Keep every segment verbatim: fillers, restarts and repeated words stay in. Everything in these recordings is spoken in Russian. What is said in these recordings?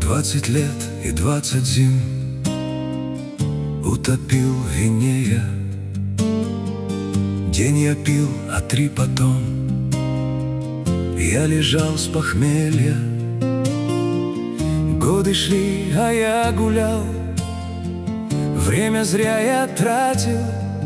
Двадцать лет и двадцать зим утопил в вине я. День я пил, а три потом я лежал с похмелья. Годы шли, а я гулял, время зря я тратил.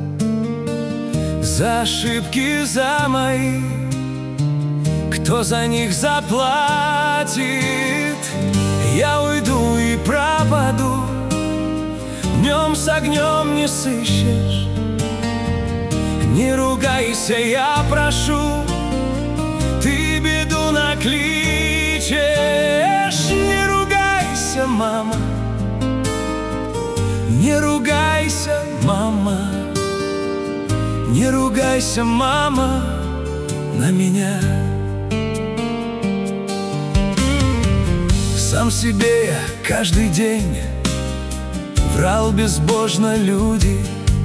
За ошибки, за мои, кто за них заплатит? Я уйду и пропаду, днем с огнем не сыщешь. Не ругайся, я прошу, ты беду накличешь. Не ругайся, мама, не ругайся, мама, не ругайся, мама, на меня. Сам себе я каждый день врал безбожно люди.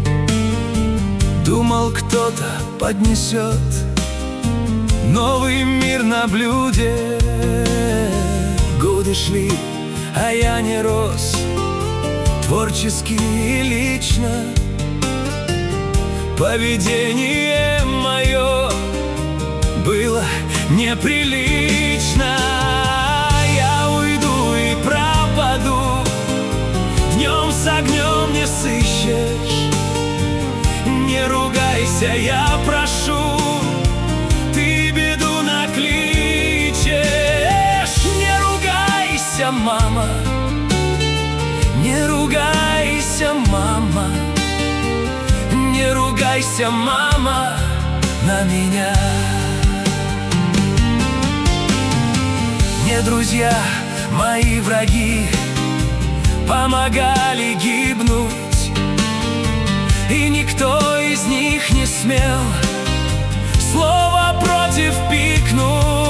Думал, кто-то поднесет новый мир на блюде. Годы шли, а я не рос творчески и лично. Поведение мое было неприлично. Я уйду и пропаду, днем с огнем не сыщешь. Не ругайся, я прошу, ты беду накличешь. Не ругайся, мама, не ругайся, мама, не ругайся, мама, на меня. Мне друзья, мои враги помогали гибнуть, и никто из них не смел слово против пикнуть.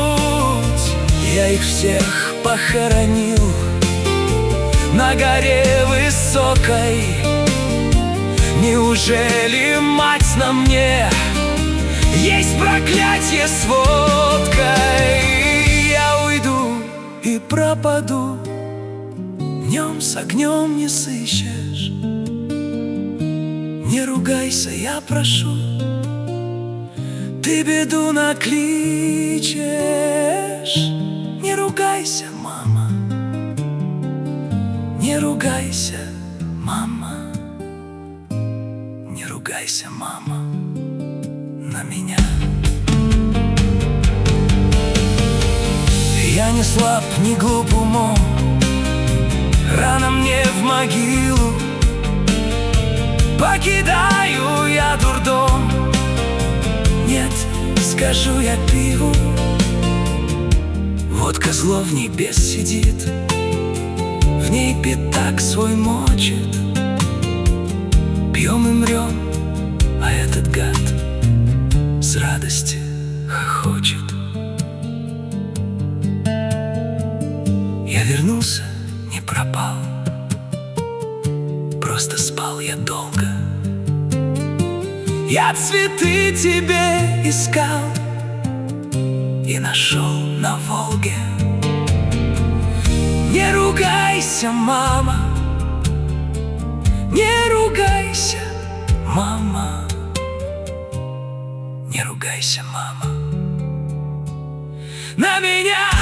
Я их всех похоронил на горе высокой. Неужели, мать, на мне есть проклятие с водкой? Я уйду и пропаду, днем с огнем не сыщешь. Не ругайся, я прошу, ты беду накличешь. Не ругайся, мама, не ругайся, мама, не ругайся, мама, на меня. Я не слаб, не глуп умом, рано мне в могилу. Покидаю я дурдом, нет, скажу я пиву. Водка зло в небес сидит, в ней пятак свой мочит. Пьем и мрем, а этот гад с радости хохочет. Я вернулся, не пропал, просто спал я долго. Я цветы тебе искал и нашел на Волге. Не ругайся, мама, не ругайся, мама, не ругайся, мама, на меня.